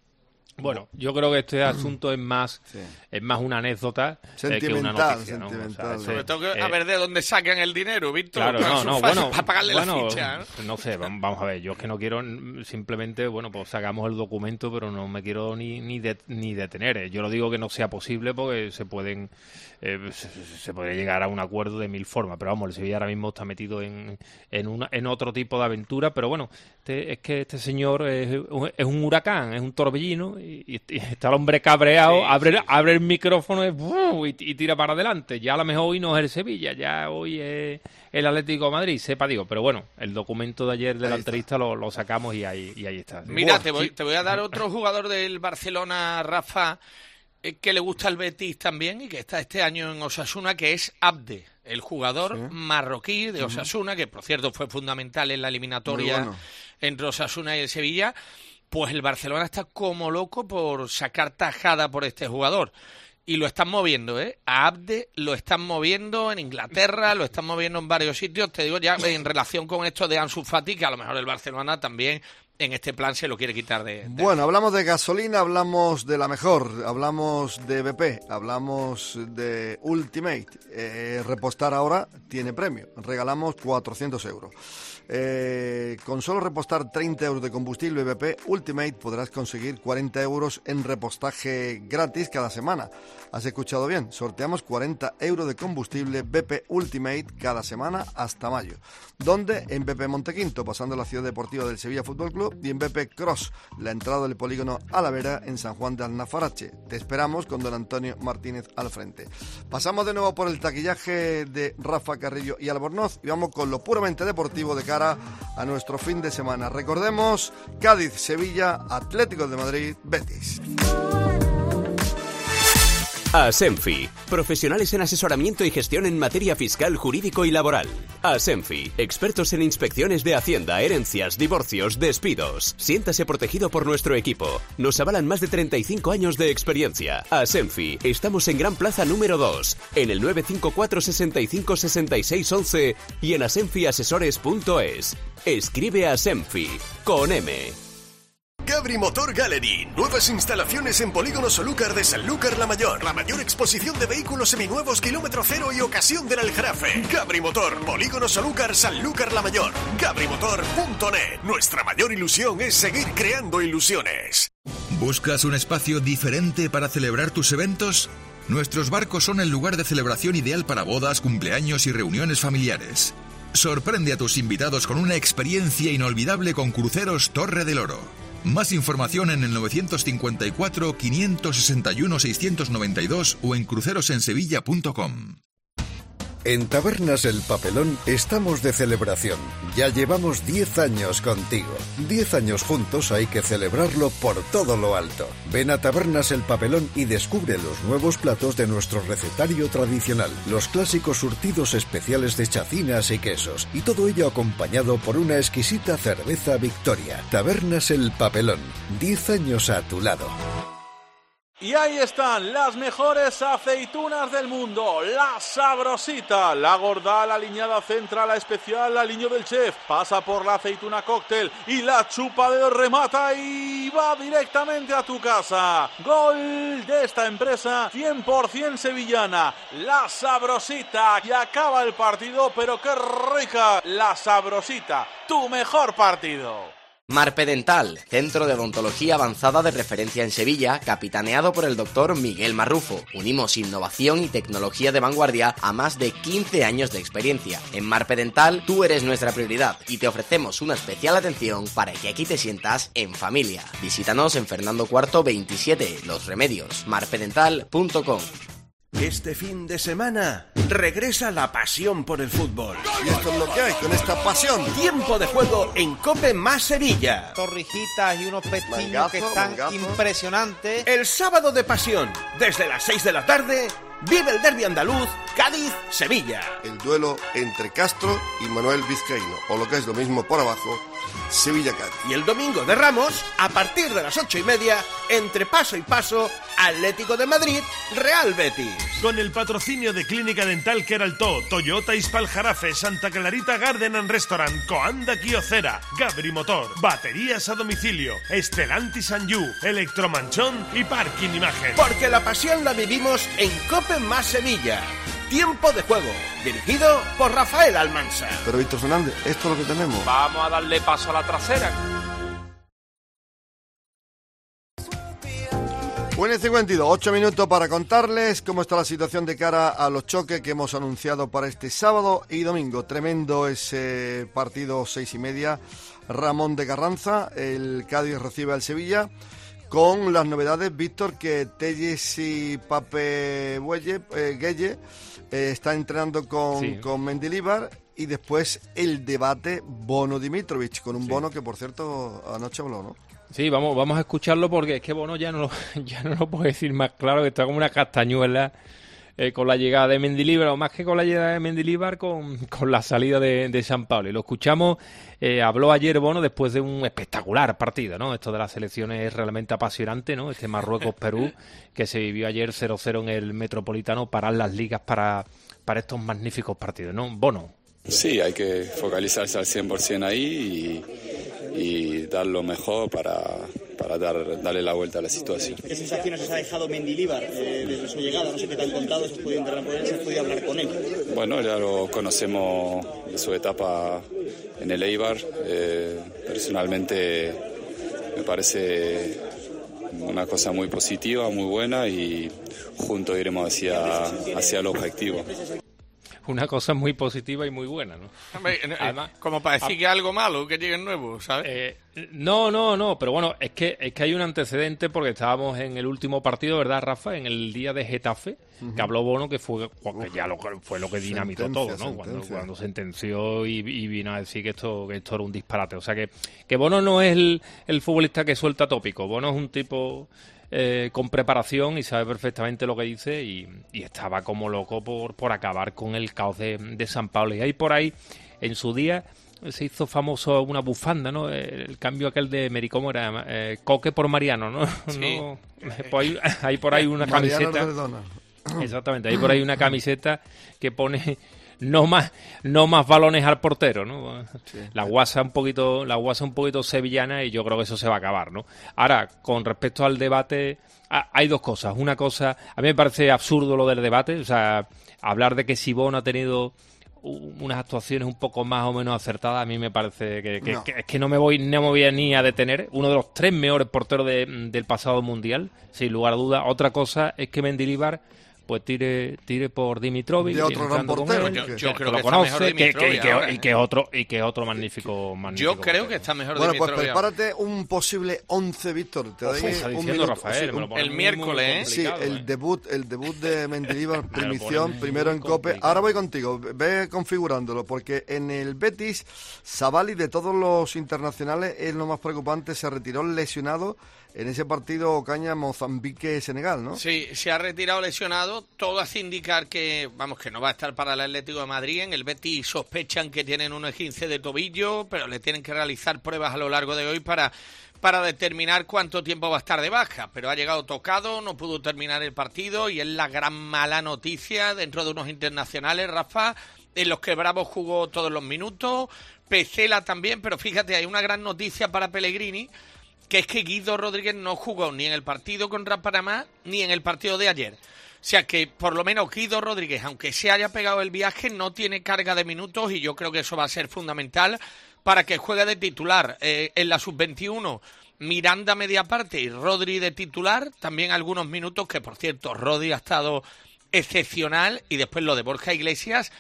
Bueno, yo creo que este asunto es más sí. es más una anécdota eh, que una noticia, ¿no? O sea, ese, sobre todo que, eh, a ver de dónde sacan el dinero, Víctor. Claro, no, no, bueno, para pagarle bueno, la ficha, ¿no? no sé, vamos a ver, yo es que no quiero simplemente, bueno, pues sacamos el documento, pero no me quiero ni ni, de, ni detener. Yo lo digo que no sea posible porque se pueden eh, se, se puede llegar a un acuerdo de mil formas, pero vamos, el Sevilla ahora mismo está metido en en una en otro tipo de aventura, pero bueno, este, es que este señor es, es un huracán, es un torbellino. Y, y está el hombre cabreado, sí, abre, sí, abre el micrófono y, uh, y, y tira para adelante. Ya a lo mejor hoy no es el Sevilla, ya hoy es el Atlético de Madrid, sepa digo. Pero bueno, el documento de ayer de ahí la entrevista lo, lo sacamos y ahí, y ahí está. Mira, bueno, te, voy, sí. te voy a dar otro jugador del Barcelona, Rafa, eh, que le gusta el Betis también y que está este año en Osasuna, que es Abde, el jugador sí. marroquí de Osasuna, uh-huh. que por cierto fue fundamental en la eliminatoria bueno. entre Osasuna y el Sevilla. Pues el Barcelona está como loco por sacar tajada por este jugador. Y lo están moviendo, ¿eh? A Abde lo están moviendo en Inglaterra, lo están moviendo en varios sitios. Te digo ya en relación con esto de Ansu Fati, que a lo mejor el Barcelona también en este plan se lo quiere quitar de... de... Bueno, hablamos de gasolina, hablamos de la mejor, hablamos de B P, hablamos de Ultimate. Eh, repostar ahora tiene premio. Regalamos cuatrocientos euros. Eh, con solo repostar treinta euros de combustible B P Ultimate podrás conseguir cuarenta euros en repostaje gratis cada semana. ¿Has escuchado bien? Sorteamos cuarenta euros de combustible B P Ultimate cada semana hasta mayo. ¿Dónde? En B P Montequinto, pasando la ciudad deportiva del Sevilla Fútbol Club, y en B P Cross, la entrada del polígono Alavera en San Juan de Alnafarache. Te esperamos con don Antonio Martínez al frente. Pasamos de nuevo por el taquillaje de Rafa Carrillo y Albornoz y vamos con lo puramente deportivo de cara a nuestro fin de semana. Recordemos, Cádiz, Sevilla, Atlético de Madrid, Betis. Asenfi, profesionales en asesoramiento y gestión en materia fiscal, jurídico y laboral. Asenfi, expertos en inspecciones de Hacienda, herencias, divorcios, despidos. Siéntase protegido por nuestro equipo. Nos avalan más de treinta y cinco años de experiencia. Asenfi, estamos en Gran Plaza número dos, en el nueve cinco cuatro, seis cinco, seis seis uno uno y en asenfi asesores punto es. Escribe a Asenfi, con M. Gabri Motor Gallery. Nuevas instalaciones en Polígono Solúcar de Sanlúcar la Mayor. La mayor exposición de vehículos seminuevos, kilómetro cero y ocasión del Aljarafe. Gabri Motor, Polígono Solúcar, Sanlúcar la Mayor. Gabri Motor punto net. Nuestra mayor ilusión es seguir creando ilusiones. ¿Buscas un espacio diferente para celebrar tus eventos? Nuestros barcos son el lugar de celebración ideal para bodas, cumpleaños y reuniones familiares. Sorprende a tus invitados con una experiencia inolvidable con Cruceros Torre del Oro. Más información en el nueve cinco cuatro, cinco seis uno, seis nueve dos o en crucerosensevilla punto com. En Tabernas El Papelón estamos de celebración. Ya llevamos diez años contigo. diez años juntos hay que celebrarlo por todo lo alto. Ven a Tabernas El Papelón y descubre los nuevos platos de nuestro recetario tradicional, los clásicos surtidos especiales de chacinas y quesos, y todo ello acompañado por una exquisita cerveza Victoria. Tabernas El Papelón, diez años a tu lado. Y ahí están las mejores aceitunas del mundo, la Sabrosita, la gorda, la aliñada central, la especial, la aliño del chef, pasa por la aceituna cóctel y la chupa de remata y va directamente a tu casa. Gol de esta empresa cien por ciento sevillana, la Sabrosita, y acaba el partido, pero qué rica, la Sabrosita, tu mejor partido. Marpe Dental, centro de odontología avanzada de referencia en Sevilla, capitaneado por el doctor Miguel Marrufo. Unimos innovación y tecnología de vanguardia a más de quince años de experiencia. En Marpe Dental, tú eres nuestra prioridad y te ofrecemos una especial atención para que aquí te sientas en familia. Visítanos en Fernando cuarto veintisiete, Los Remedios, marpe dental punto com. Este fin de semana regresa la pasión por el fútbol. Y esto es lo que hay con esta pasión. Tiempo de juego en Cope más Sevilla. Torrijitas y unos pestiños mangazo, que están mangazo. impresionantes. El sábado de pasión, desde las seis de la tarde, vive el derbi andaluz Cádiz-Sevilla. El duelo entre Castro y Manuel Vizcaíno, o lo que es lo mismo por abajo, Sevilla-Cádiz. Y el domingo de Ramos, a partir de las ocho y media, entre paso y paso, Atlético de Madrid, Real Betis. Con el patrocinio de Clínica Dental Queraltó, Toyota Ispal Jarafe, Santa Clarita Garden and Restaurant, Coanda Kiocera, Gabri Motor, Baterías a Domicilio, Estelantis Sanyu, Electromanchón y Parking Imagen. Porque la pasión la vivimos en Cope más Sevilla. Tiempo de juego, dirigido por Rafael Almansa. Pero Víctor Fernández, esto es lo que tenemos. Vamos a darle paso a la trasera. Bueno, y cincuenta y dos, ocho minutos para contarles cómo está la situación de cara a los choques que hemos anunciado para este sábado y domingo. Tremendo ese partido, seis y media, Ramón de Carranza, el Cádiz recibe al Sevilla, con las novedades, Víctor, que Telles y Pape Buelle, eh, Gueye eh, están entrenando con, sí. con Mendilibar, y después el debate Bono-Dimitrovic, con un sí. Bono que, por cierto, anoche habló, ¿no? Sí, vamos, vamos a escucharlo porque es que Bono ya no lo, ya no lo puedo decir más claro, que está como una castañuela eh, con la llegada de Mendilibar, o más que con la llegada de Mendilibar, con, con la salida de, de San Pablo. Y lo escuchamos, eh, habló ayer Bono después de un espectacular partido, ¿no? Esto de las selecciones es realmente apasionante, ¿no? Este Marruecos-Perú, que se vivió ayer cero cero en el Metropolitano, parar las ligas para, para estos magníficos partidos, ¿no? Bono. Sí, hay que focalizarse al cien por ciento ahí y, y dar lo mejor para, para dar, darle la vuelta a la situación. ¿Qué sensaciones os ha dejado Mendilibar eh, desde su llegada? No sé qué te han contado, si has podido entrenar por él, si has podido hablar con él. Bueno, ya lo conocemos de su etapa en el Eibar. Eh, personalmente me parece una cosa muy positiva, muy buena, y juntos iremos hacia, hacia el objetivo. Una cosa muy positiva y muy buena, ¿no? Además, como para decir a, que algo malo, que lleguen nuevos, ¿sabes? Eh, no, no, no, pero bueno, es que es que hay un antecedente, porque estábamos en el último partido, ¿verdad, Rafa? En el día de Getafe, uh-huh. que habló Bono, que fue que ya lo, fue lo que dinamitó sentencia, todo, ¿no? Cuando, cuando sentenció y, y vino a decir que esto que esto era un disparate. O sea, que, que Bono no es el, el futbolista que suelta tópico. Bono es un tipo... Eh, con preparación y sabe perfectamente lo que dice, y, y estaba como loco por, por acabar con el caos de, de San Pablo. Y ahí por ahí, en su día, se hizo famoso una bufanda, ¿no? El cambio aquel de Mericómo era eh, Coque por Mariano, ¿no? Sí. ¿No? Pues hay, hay por ahí una camiseta. Exactamente, hay por ahí una camiseta que pone... No más, no más balones al portero, ¿no? Sí. La guasa un poquito, la guasa un poquito sevillana, y yo creo que eso se va a acabar, ¿no? Ahora, con respecto al debate, hay dos cosas. Una cosa, a mí me parece absurdo lo del debate, o sea, hablar de que si Bono ha tenido unas actuaciones un poco más o menos acertadas, a mí me parece que, que, no. que es que no me voy no me voy a ni a detener. Uno de los tres mejores porteros de, del pasado mundial, sin lugar a dudas. Otra cosa es que Mendilibar pues tire tire por Dimitrovic. De otro gran portero. Él, yo, que, yo que creo lo que conoce, está mejor que, Dimitrovic que, que, ahora, y ¿eh? que otro y que otro magnífico, magnífico Yo creo portero. que está mejor Bueno, pues Dimitrovic. prepárate un posible once, Víctor. Te doy Uf, está un diciendo minuto. Rafael, Sí, me lo un- pone el muy, miércoles, muy ¿eh? Sí, complicado, el ¿eh? debut, el debut de Mendilibar, pone primición, muy primero en Cope. complicado. Ahora voy contigo, ve configurándolo, porque en el Betis, Savali, de todos los internacionales, es lo más preocupante, se retiró lesionado en ese partido Ocaña Mozambique-Senegal, ¿no? Sí, se ha retirado lesionado. Todo hace indicar que, vamos, que no va a estar para el Atlético de Madrid. En el Betis sospechan que tienen un esguince de tobillo, pero le tienen que realizar pruebas a lo largo de hoy para, para determinar cuánto tiempo va a estar de baja. Pero ha llegado tocado, no pudo terminar el partido y es la gran mala noticia dentro de unos internacionales, Rafa, en los que Bravo jugó todos los minutos, Pesela también, pero fíjate, hay una gran noticia para Pellegrini, que es que Guido Rodríguez no jugó ni en el partido contra Panamá ni en el partido de ayer. O sea que por lo menos Guido Rodríguez, aunque se haya pegado el viaje, no tiene carga de minutos y yo creo que eso va a ser fundamental para que juegue de titular. Eh, en la sub veintiuno, Miranda media parte y Rodri de titular, también algunos minutos, que por cierto Rodri ha estado excepcional, y después lo de Borja Iglesias.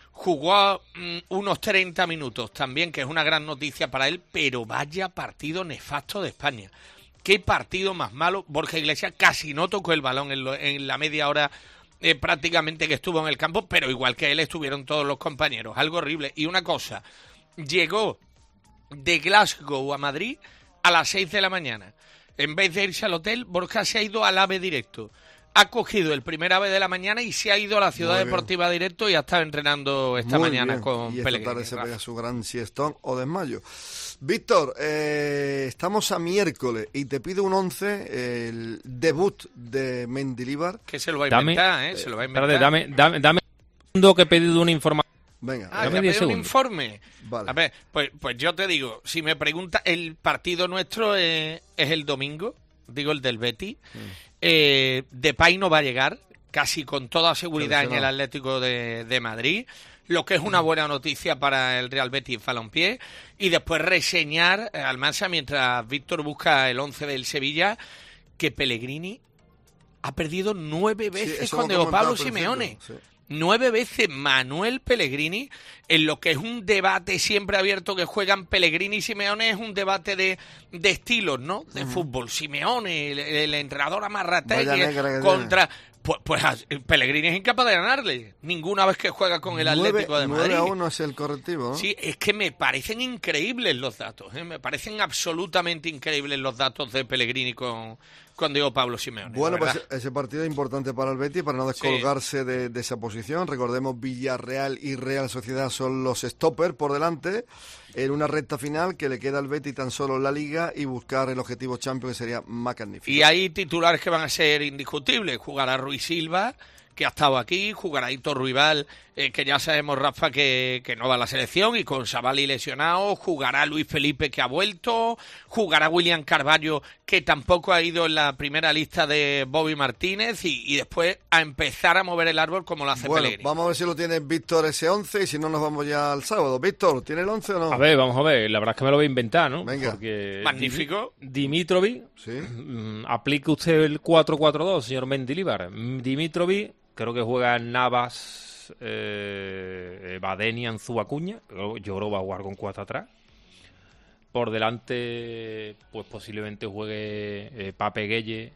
Jugó mm, unos treinta minutos también, que es una gran noticia para él, pero vaya partido nefasto de España. Qué partido más malo. Borja Iglesias casi no tocó el balón en, lo, en la media hora eh, prácticamente que estuvo en el campo, pero igual que él estuvieron todos los compañeros. Algo horrible. Y una cosa, llegó de Glasgow a Madrid a las seis de la mañana. En vez de irse al hotel, Borja se ha ido al AVE directo. Ha cogido el primer AVE de la mañana y se ha ido a la Ciudad Muy Deportiva directo y ha estado entrenando esta Muy mañana bien. con y esta Pellegrini. tarde se Rafa. pega su gran siestón o desmayo. Víctor, eh, estamos a miércoles y te pido un once, el debut de Mendilibar. Que se lo va a Dame- inventar, ¿eh? Se lo va a inventar. Espérate, dame, dame, dame un segundo que he pedido una información. Venga, Ah, Dame ¿te ha diez pedido un segundos. informe? Vale. A ver, pues, pues yo te digo, si me pregunta, el partido nuestro es, es el domingo, digo el del Betis. Eh, Depay no va a llegar, casi con toda seguridad, en el Seleccionado. Atlético de, de Madrid, lo que es una buena noticia para el Real Betis Balompié, y después reseñar eh, al Mansa, mientras Víctor busca el once del Sevilla, que Pellegrini ha perdido nueve veces eso con lo Diego comentaba Pablo al principio, Simeone. sí. Nueve veces Manuel Pellegrini, en lo que es un debate siempre abierto que juegan Pellegrini y Simeone, es un debate de, de estilos, ¿no? De fútbol. Simeone, el, el entrenador Vaya Amarrategui negra que contra... Pues, pues a- Pellegrini es incapaz de ganarle ninguna vez que juega con el Atlético de Madrid. nueve a uno es el correctivo, ¿no? Sí, es que me parecen increíbles los datos, ¿eh? Me parecen absolutamente increíbles los datos de Pellegrini con, con Diego Pablo Simeone. Bueno, la pues verdad. ese partido es importante para el Betis, para no descolgarse de, de esa posición. Recordemos, Villarreal y Real Sociedad son los stoppers por delante, en una recta final que le queda al Betis tan solo la Liga y buscar el objetivo Champions, que sería magnífico. Y hay titulares que van a ser indiscutibles. Jugará Ruiz Silva, que ha estado aquí, jugará Hitor Ruibal, eh, que ya sabemos, Rafa, que, que no va a la selección, y con Savali lesionado, jugará Luis Felipe, que ha vuelto, jugará William Carvalho, que tampoco ha ido en la primera lista de Bobby Martínez, y, y después a empezar a mover el árbol como lo hace Bueno, Pellegrini. vamos a ver si lo tiene Víctor ese once y si no nos vamos ya al sábado. Víctor, ¿tiene el once o no? A ver, vamos a ver. La verdad es que me lo voy a inventar, ¿no? Venga. Porque Magnífico. Dimi- Dimitrovic, Sí. mm, aplique usted el cuatro cuatro dos, señor Mendilibar. Mm, Dimitrovic, creo que juega en Navas, eh, Badenian, Zuacuña. Yo yo creo que va a jugar con cuatro atrás. Por delante, pues posiblemente juegue eh, Pape Gueye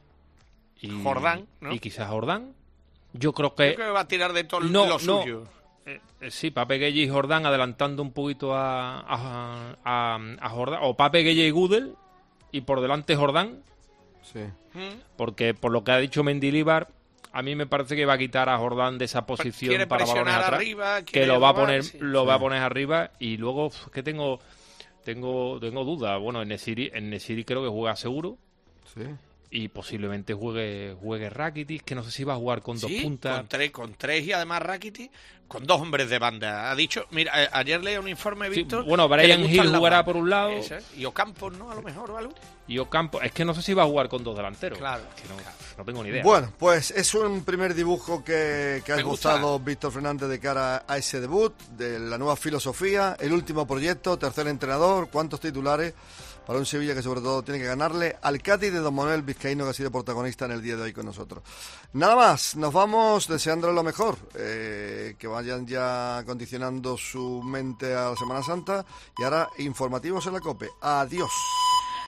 y Jordán, ¿no? y quizás Jordán. Yo creo que Yo creo que va a tirar de todo no, lo no. suyo. Eh, eh, sí, Pape Gueye y Jordán, adelantando un poquito a, a, a, a Jordán, o Pape Gueye y Gudel, y por delante Jordán, Sí. ¿Mm? porque por lo que ha dicho Mendilibar, a mí me parece que va a quitar a Jordán de esa posición Quiere para balones presionar atrás, arriba, que quiere lo va a robar, poner, sí. lo va a Sí. poner arriba, y luego uf, que tengo tengo tengo dudas. Bueno, en Nesiri, en Nesiri creo que juega seguro, Sí. y posiblemente juegue juegue Rakitic, que no sé si va a jugar con dos Sí, puntas. con tres, con tres y además Rakitic, con dos hombres de banda. Ha dicho, mira, eh, ayer leí un informe, Sí, Víctor. bueno, que le Brian gustan Hill las jugará bandas. por un lado. Eso es. Y Ocampos, ¿no? A lo mejor o algo. Y Ocampo, es que no sé si va a jugar con dos delanteros. Claro, Que no, no tengo ni idea. Bueno, pues es un primer dibujo que, que ha Me gusta. gustado Víctor Fernández de cara a ese debut, de la nueva filosofía, el último proyecto, tercer entrenador, cuántos titulares. para un Sevilla que sobre todo tiene que ganarle al Cádiz de don Manuel Vizcaíno, que ha sido protagonista en el día de hoy con nosotros. Nada más, nos vamos deseándole lo mejor, eh, que vayan ya condicionando su mente a la Semana Santa y ahora informativos en la COPE. Adiós.